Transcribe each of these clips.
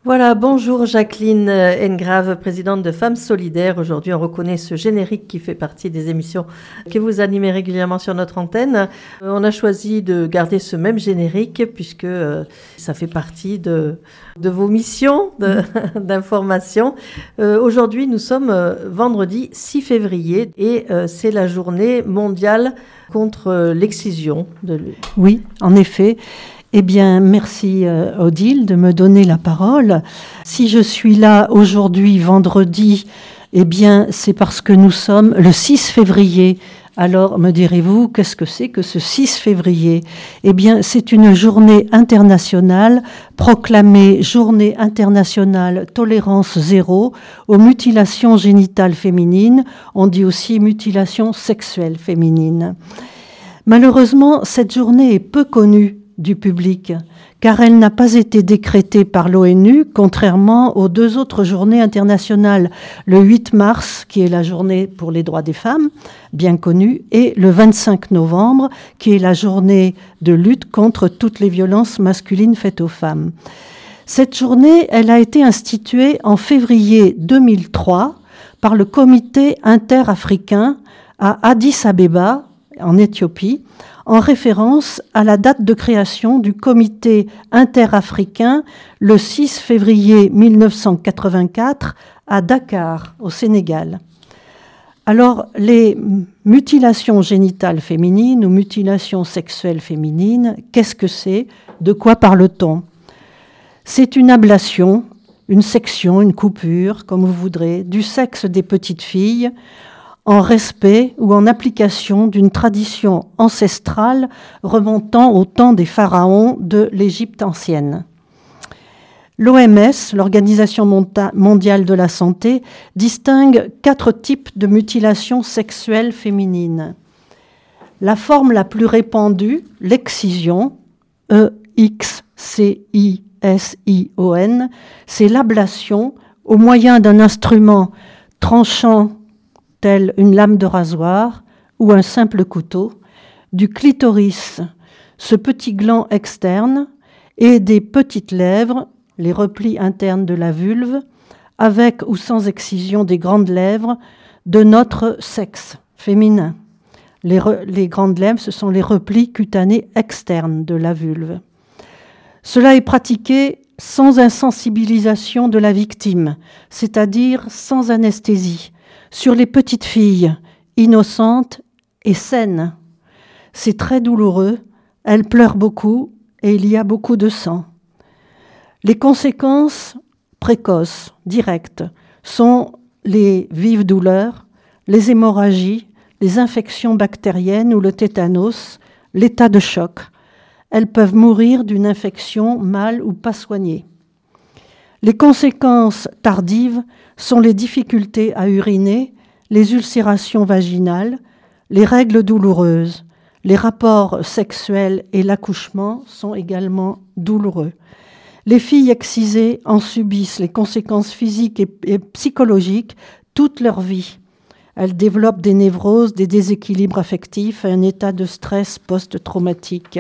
Voilà, bonjour Jacqueline Engrave, présidente de Femmes Solidaires. Aujourd'hui, on reconnaît ce générique qui fait partie des émissions que vous animez régulièrement sur notre antenne. On a choisi de garder ce même générique puisque ça fait partie de vos missions d'information. Aujourd'hui, nous sommes vendredi 6 février et c'est la journée mondiale contre l'excision. Oui, en effet. Eh bien, merci Odile de me donner la parole. Si je suis là aujourd'hui, vendredi, eh bien, c'est parce que nous sommes le 6 février. Alors, me direz-vous, qu'est-ce que c'est que ce 6 février ? Eh bien, c'est une journée internationale proclamée Journée internationale tolérance zéro aux mutilations génitales féminines. On dit aussi mutilations sexuelles féminines. Malheureusement, cette journée est peu connue du public, car elle n'a pas été décrétée par l'ONU, contrairement aux deux autres journées internationales, le 8 mars, qui est la journée pour les droits des femmes, bien connue, et le 25 novembre, qui est la journée de lutte contre toutes les violences masculines faites aux femmes. Cette journée, elle a été instituée en février 2003 par le comité interafricain à Addis Abeba, en Éthiopie, en référence à la date de création du comité interafricain le 6 février 1984 à Dakar, au Sénégal. Alors, les mutilations génitales féminines ou mutilations sexuelles féminines, qu'est-ce que c'est ? De quoi parle-t-on ? C'est une ablation, une section, une coupure, comme vous voudrez, du sexe des petites filles, en respect ou en application d'une tradition ancestrale remontant au temps des pharaons de l'Égypte ancienne. L'OMS, l'Organisation mondiale de la santé, distingue 4 types de mutilations sexuelles féminines. La forme la plus répandue, l'excision, E-X-C-I-S-I-O-N, c'est l'ablation au moyen d'un instrument tranchant telle une lame de rasoir ou un simple couteau, du clitoris, ce petit gland externe, et des petites lèvres, les replis internes de la vulve, avec ou sans excision des grandes lèvres de notre sexe féminin. Les grandes lèvres, ce sont les replis cutanés externes de la vulve. Cela est pratiqué sans insensibilisation de la victime, c'est-à-dire sans anesthésie, sur les petites filles, innocentes et saines. C'est très douloureux, elles pleurent beaucoup et il y a beaucoup de sang. Les conséquences précoces, directes, sont les vives douleurs, les hémorragies, les infections bactériennes ou le tétanos, l'état de choc. Elles peuvent mourir d'une infection mal ou pas soignée. Les conséquences tardives sont les difficultés à uriner, les ulcérations vaginales, les règles douloureuses. Les rapports sexuels et l'accouchement sont également douloureux. Les filles excisées en subissent les conséquences physiques et psychologiques toute leur vie. Elles développent des névroses, des déséquilibres affectifs et un état de stress post-traumatique.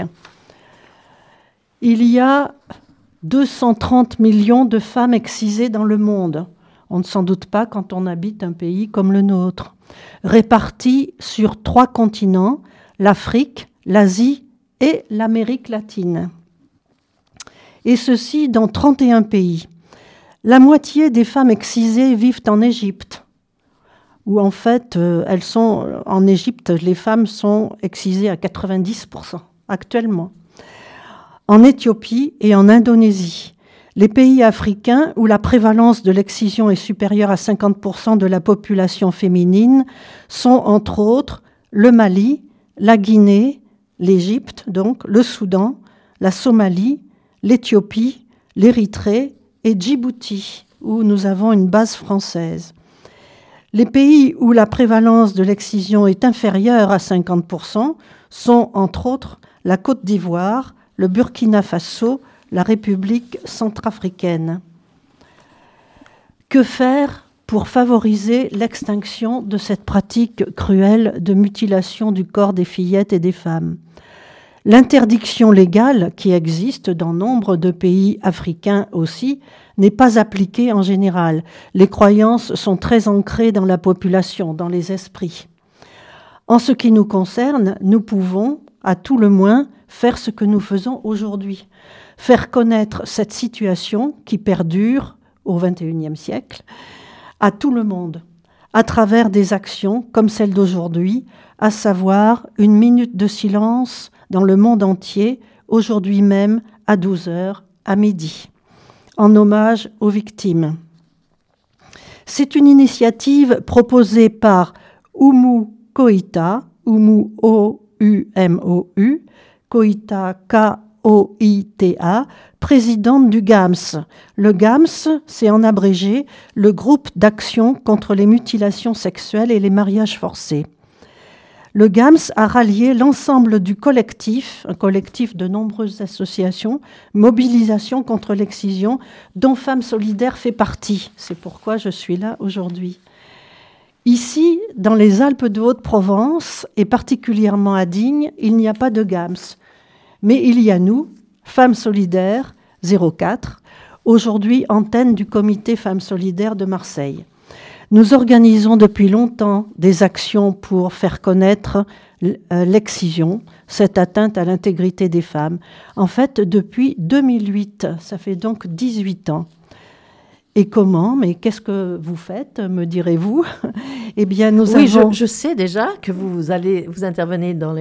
Il y a 230 millions de femmes excisées dans le monde. On ne s'en doute pas quand on habite un pays comme le nôtre. Réparties sur 3 continents, l'Afrique, l'Asie et l'Amérique latine. Et ceci dans 31 pays. La moitié des femmes excisées vivent en Égypte, où en fait, en Égypte, les femmes sont excisées à 90% actuellement. En Éthiopie et en Indonésie. Les pays africains où la prévalence de l'excision est supérieure à 50% de la population féminine sont entre autres le Mali, la Guinée, l'Égypte, donc le Soudan, la Somalie, l'Éthiopie, l'Érythrée et Djibouti, où nous avons une base française. Les pays où la prévalence de l'excision est inférieure à 50% sont entre autres la Côte d'Ivoire, le Burkina Faso, la République centrafricaine. Que faire pour favoriser l'extinction de cette pratique cruelle de mutilation du corps des fillettes et des femmes ? L'interdiction légale, qui existe dans nombre de pays africains aussi, n'est pas appliquée en général. Les croyances sont très ancrées dans la population, dans les esprits. En ce qui nous concerne, nous pouvons, à tout le moins, faire ce que nous faisons aujourd'hui. Faire connaître cette situation qui perdure au XXIe siècle à tout le monde, à travers des actions comme celle d'aujourd'hui, à savoir une minute de silence dans le monde entier, aujourd'hui même à 12h à midi, en hommage aux victimes. C'est une initiative proposée par Oumou Koïta, Oumou O-U-M-O-U, Koïta K-O-I-T-A, présidente du GAMS. Le GAMS, c'est en abrégé le groupe d'action contre les mutilations sexuelles et les mariages forcés. Le GAMS a rallié l'ensemble du collectif, un collectif de nombreuses associations, Mobilisation contre l'excision, dont Femmes Solidaires fait partie. C'est pourquoi je suis là aujourd'hui. Ici, dans les Alpes de Haute-Provence, et particulièrement à Digne, il n'y a pas de GAMS. Mais il y a nous, Femmes Solidaires 04, aujourd'hui antenne du comité Femmes Solidaires de Marseille. Nous organisons depuis longtemps des actions pour faire connaître l'excision, cette atteinte à l'intégrité des femmes. En fait, depuis 2008, ça fait donc 18 ans. Et comment? Mais qu'est-ce que vous faites, me direz-vous? Eh bien, nous avons... je sais déjà que vous intervenez dans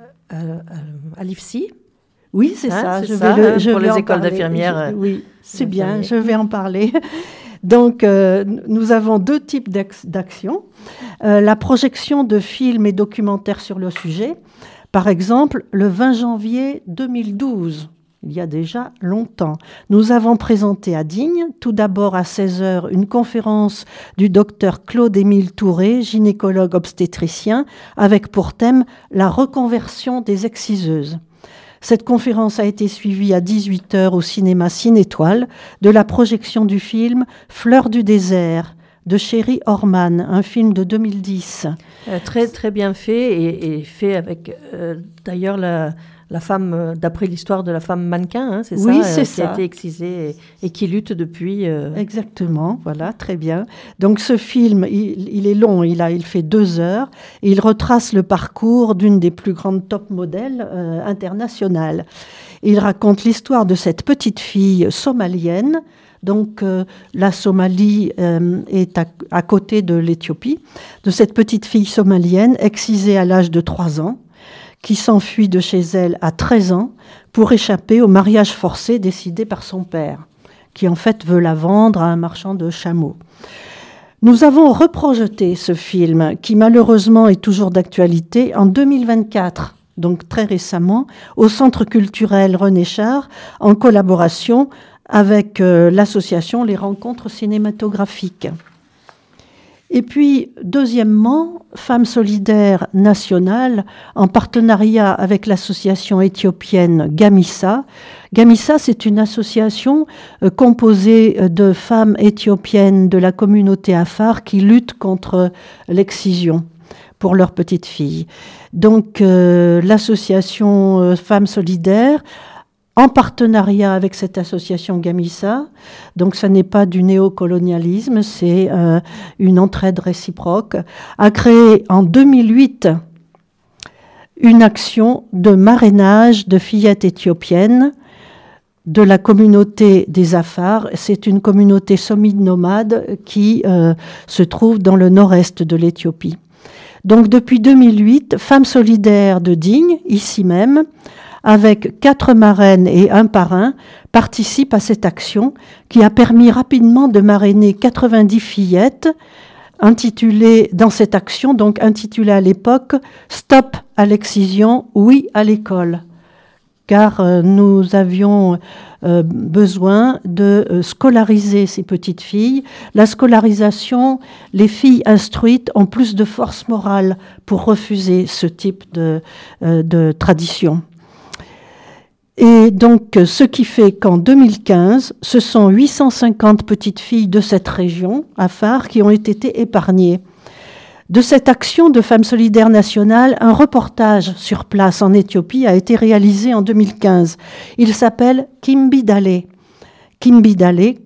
à l'IFSI. Oui, c'est ça. Je vais pour les écoles d'infirmières. Oui, c'est bien, je vais en parler. Donc, nous avons deux types d'actions. La projection de films et documentaires sur le sujet. Par exemple, le 20 janvier 2012, il y a déjà longtemps, nous avons présenté à Digne, tout d'abord à 16h, une conférence du docteur Claude-Émile Touré, gynécologue obstétricien, avec pour thème la reconversion des exciseuses. Cette conférence a été suivie à 18h au cinéma Cinétoile de la projection du film Fleurs du désert de Sherry Orman, un film de 2010. Très, très bien fait et fait avec d'ailleurs la femme, d'après l'histoire de la femme mannequin, c'est ça? Oui, c'est qui ça. A été excisée et qui lutte depuis. Exactement, voilà, très bien. Donc ce film, il est long, il fait 2 heures, et il retrace le parcours d'une des plus grandes top modèles internationales. Il raconte l'histoire de cette petite fille somalienne. Donc la Somalie est à côté de l'Éthiopie, de cette petite fille somalienne excisée à l'âge de 3 ans, qui s'enfuit de chez elle à 13 ans pour échapper au mariage forcé décidé par son père, qui en fait veut la vendre à un marchand de chameaux. Nous avons reprojeté ce film, qui malheureusement est toujours d'actualité, en 2024, donc très récemment, au Centre culturel René Char, en collaboration avec l'association Les Rencontres cinématographiques. Et puis, deuxièmement, Femmes Solidaires Nationales, en partenariat avec l'association éthiopienne Gamissa. Gamissa, c'est une association composée de femmes éthiopiennes de la communauté Afar qui luttent contre l'excision pour leurs petites filles. Donc, l'association Femmes Solidaires, en partenariat avec cette association Gamissa. Donc, ça n'est pas du néocolonialisme, c'est une entraide réciproque, a créé en 2008 une action de marrainage de fillettes éthiopiennes de la communauté des Afars. C'est une communauté semi-nomade qui se trouve dans le nord-est de l'Éthiopie. Donc, depuis 2008, Femmes Solidaires de Digne, ici même, avec 4 marraines et un parrain, participent à cette action qui a permis rapidement de marrainer 90 fillettes intitulées dans cette action, donc intitulée à l'époque « Stop à l'excision, oui à l'école ». Car nous avions besoin de scolariser ces petites filles. La scolarisation, les filles instruites ont plus de force morale pour refuser ce type de tradition. Et donc, ce qui fait qu'en 2015, ce sont 850 petites filles de cette région, Afar, qui ont été épargnées. De cette action de Femmes solidaires nationales, un reportage sur place en Éthiopie a été réalisé en 2015. Il s'appelle Kimbidale. Kimbidale,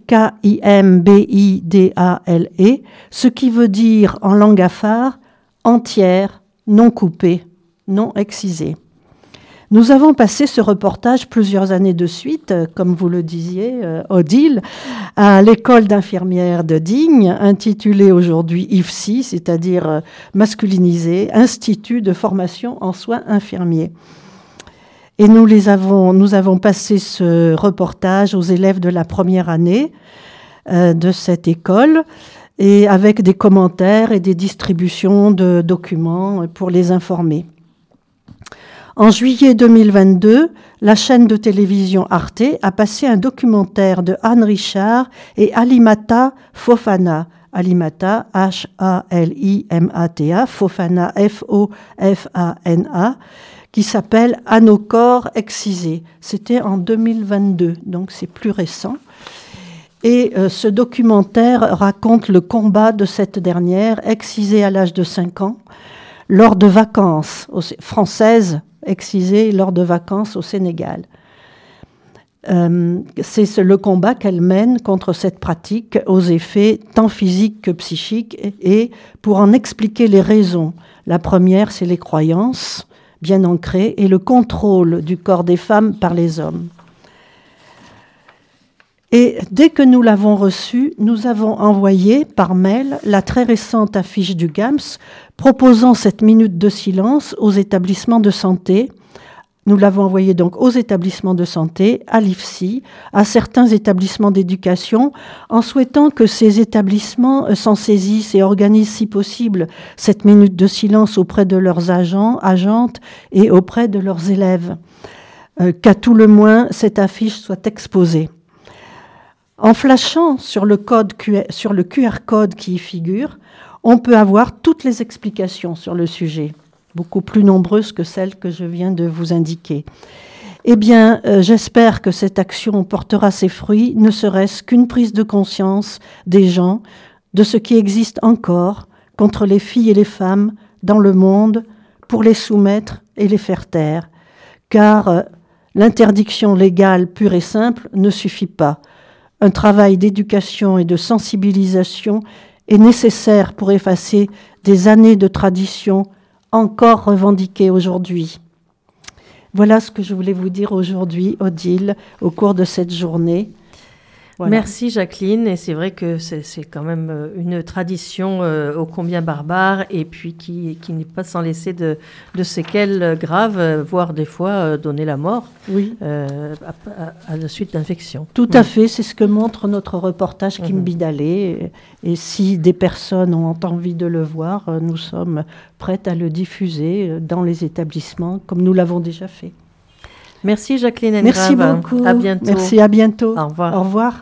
Kimbidale, ce qui veut dire en langue afar entière, non coupée, non excisée. Nous avons passé ce reportage plusieurs années de suite, comme vous le disiez, Odile, à l'école d'infirmières de Digne, intitulée aujourd'hui IFSI, c'est-à-dire masculinisé, Institut de formation en soins infirmiers. Et nous avons passé ce reportage aux élèves de la première année de cette école, et avec des commentaires et des distributions de documents pour les informer. En juillet 2022, la chaîne de télévision Arte a passé un documentaire de Anne Richard et Alimata Fofana. Alimata, H-A-L-I-M-A-T-A, Fofana, F-O-F-A-N-A, qui s'appelle « À nos corps excisés ». C'était en 2022, donc c'est plus récent. Et ce documentaire raconte le combat de cette dernière, excisée à l'âge de 5 ans, lors de vacances françaises, excisée lors de vacances au Sénégal. C'est le combat qu'elle mène contre cette pratique aux effets tant physiques que psychiques et pour en expliquer les raisons. La première, c'est les croyances bien ancrées et le contrôle du corps des femmes par les hommes. Et dès que nous l'avons reçu, nous avons envoyé par mail la très récente affiche du GAMS proposant cette minute de silence aux établissements de santé. Nous l'avons envoyé donc aux établissements de santé, à l'IFSI, à certains établissements d'éducation, en souhaitant que ces établissements s'en saisissent et organisent si possible cette minute de silence auprès de leurs agents, agentes et auprès de leurs élèves. Qu'à tout le moins, cette affiche soit exposée. En flashant sur le QR code qui y figure, on peut avoir toutes les explications sur le sujet, beaucoup plus nombreuses que celles que je viens de vous indiquer. Eh bien, j'espère que cette action portera ses fruits, ne serait-ce qu'une prise de conscience des gens de ce qui existe encore contre les filles et les femmes dans le monde pour les soumettre et les faire taire. Car l'interdiction légale pure et simple ne suffit pas. Un travail d'éducation et de sensibilisation est nécessaire pour effacer des années de tradition encore revendiquées aujourd'hui. Voilà ce que je voulais vous dire aujourd'hui, Odile, au cours de cette journée. Voilà. Merci Jacqueline, et c'est vrai que c'est quand même une tradition ô combien barbare et puis qui n'est pas sans laisser de séquelles graves, voire des fois donner la mort oui. À la suite d'infections. Tout à fait, c'est ce que montre notre reportage Kimbidale, et si des personnes ont envie de le voir, nous sommes prêtes à le diffuser dans les établissements comme nous l'avons déjà fait. Merci Jacqueline Engrave. Merci beaucoup. À bientôt. Merci, à bientôt. Au revoir. Au revoir.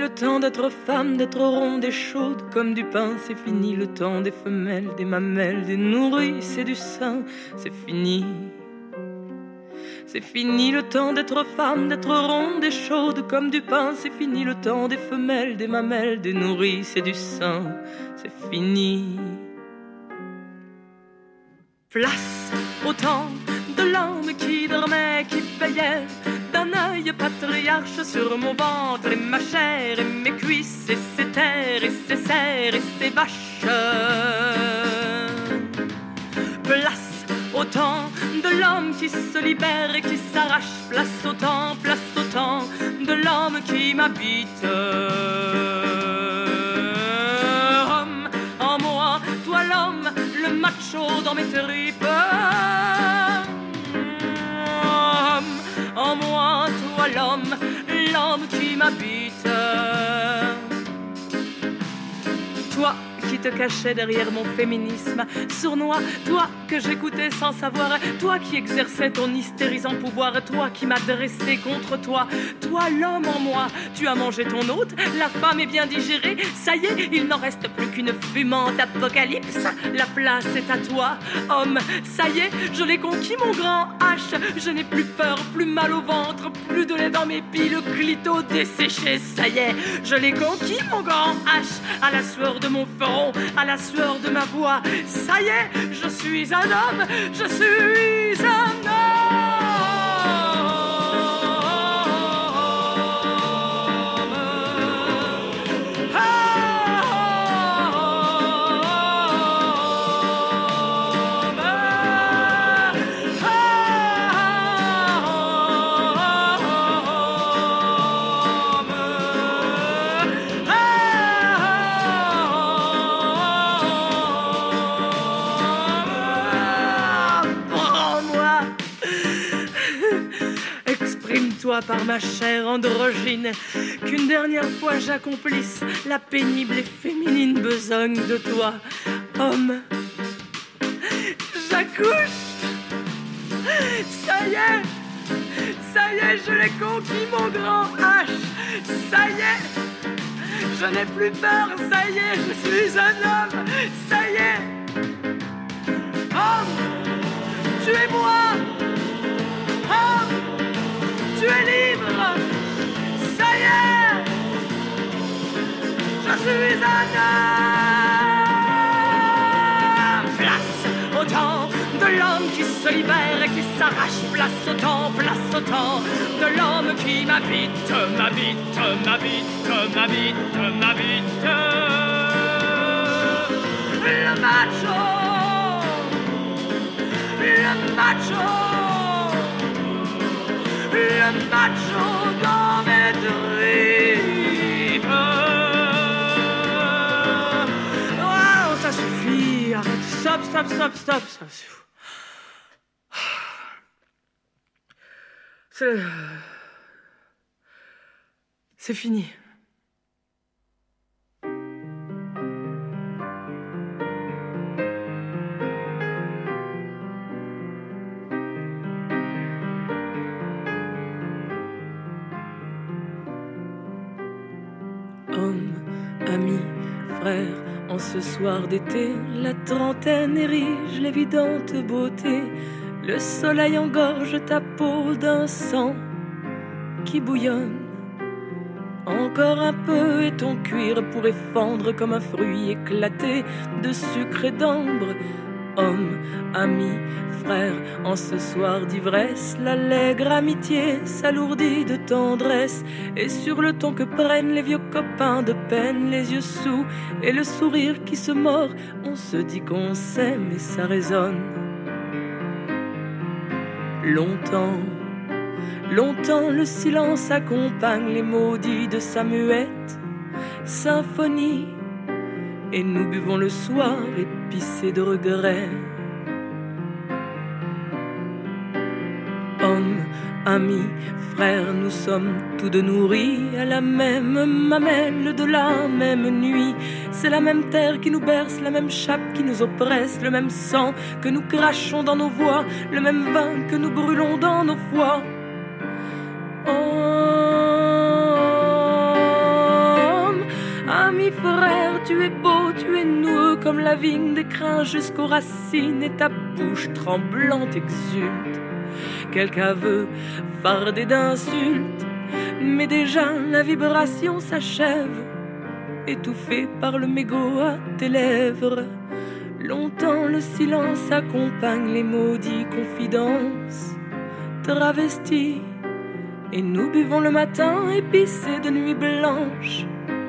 le temps d'être femme, d'être ronde et chaude comme du pain. C'est fini le temps des femelles, des mamelles, des nourrices et du sein. C'est fini. C'est fini le temps d'être femme, d'être ronde et chaude comme du pain. C'est fini le temps des femelles, des mamelles, des nourrices et du sein. C'est fini. Place au temps de l'homme qui dormait, qui veillait d'un œil patriarche sur mon ventre et ma chair et mes cuisses et ses terres et ses serres et ses vaches. Place au temps de l'homme qui se libère et qui s'arrache. Place au temps de l'homme qui m'habite. Homme en moi, toi l'homme, le macho dans mes tripes. Homme en moi, toi l'homme, l'homme qui m'habite. Toi qui te cachais derrière mon féminisme sournois, toi que j'écoutais sans savoir, toi qui exerçais ton hystérisant pouvoir, toi qui m'as dressé contre toi, toi l'homme en moi, tu as mangé ton hôte, la femme est bien digérée, ça y est, il n'en reste plus qu'une fumante apocalypse, la place est à toi, homme, ça y est, je l'ai conquis mon grand H, je n'ai plus peur, plus mal au ventre, plus de lait dans mes pieds, le clito desséché, ça y est, je l'ai conquis mon grand H, à la sueur de mon front, à la sueur de ma voix, ça y est, je suis un homme, je suis un homme. Par ma chair androgyne, qu'une dernière fois j'accomplisse la pénible et féminine besogne de toi, homme. J'accouche. Ça y est, je l'ai conquis mon grand H. Ça y est, je n'ai plus peur. Ça y est, je suis un homme. Ça y est, homme, tu es moi. Homme, tu es libre, ça y est, je suis un homme. Place au temps de l'homme qui se libère et qui s'arrache. Place au temps de l'homme qui m'habite, m'habite, m'habite, m'habite, m'habite. Le macho, le macho. Le macho dans mes tripes. Oh, ça suffit. Arrête. Stop. C'est fini. Amis, frères, en ce soir d'été, la trentaine érige l'évidente beauté. Le soleil engorge ta peau d'un sang qui bouillonne. Encore un peu et ton cuir pourrait fendre comme un fruit éclaté de sucre et d'ambre. Homme, ami, frère, en ce soir d'ivresse, l'allègre amitié s'alourdit de tendresse. Et sur le ton que prennent les vieux copains de peine, les yeux sous et le sourire qui se mord, on se dit qu'on s'aime et ça résonne. Longtemps, longtemps le silence accompagne les maudits de sa muette symphonie. Et nous buvons le soir épicé de regrets. Hommes, amis, frères, nous sommes tous deux nourris à la même mamelle de la même nuit. C'est la même terre qui nous berce, la même chape qui nous oppresse, le même sang que nous crachons dans nos voix, le même vin que nous brûlons dans nos foies. Oh, Ami frère, tu es beau, tu es noueux comme la vigne des crins jusqu'aux racines, et ta bouche tremblante exulte quelque aveu fardé d'insultes. Mais déjà la vibration s'achève, étouffée par le mégot à tes lèvres. Longtemps le silence accompagne les maudites confidences travesties, et nous buvons le matin épicé de nuit blanche.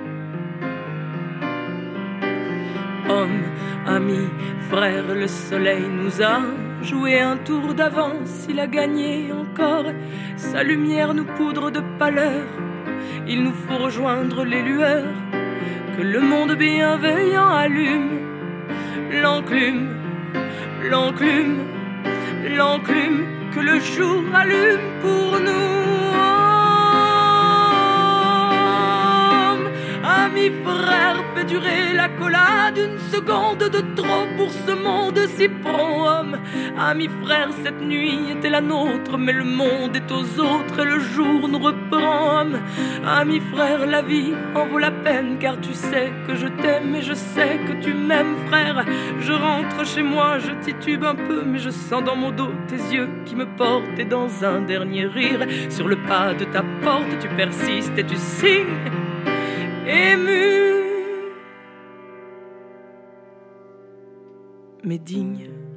Homme, ami, frère, le soleil nous a joué un tour d'avance. Il a gagné encore, sa lumière nous poudre de pâleur. Il nous faut rejoindre les lueurs que le monde bienveillant allume. L'enclume, l'enclume, l'enclume que le jour allume pour nous. Ami frère, fais durer la collade une seconde de trop pour ce monde si prompt. Homme, ami frère, cette nuit était la nôtre, mais le monde est aux autres et le jour nous reprend. Homme, ami frère, la vie en vaut la peine, car tu sais que je t'aime et je sais que tu m'aimes frère. Je rentre chez moi, je titube un peu, mais je sens dans mon dos tes yeux qui me portent, et dans un dernier rire sur le pas de ta porte tu persistes et tu signes ému mais digne.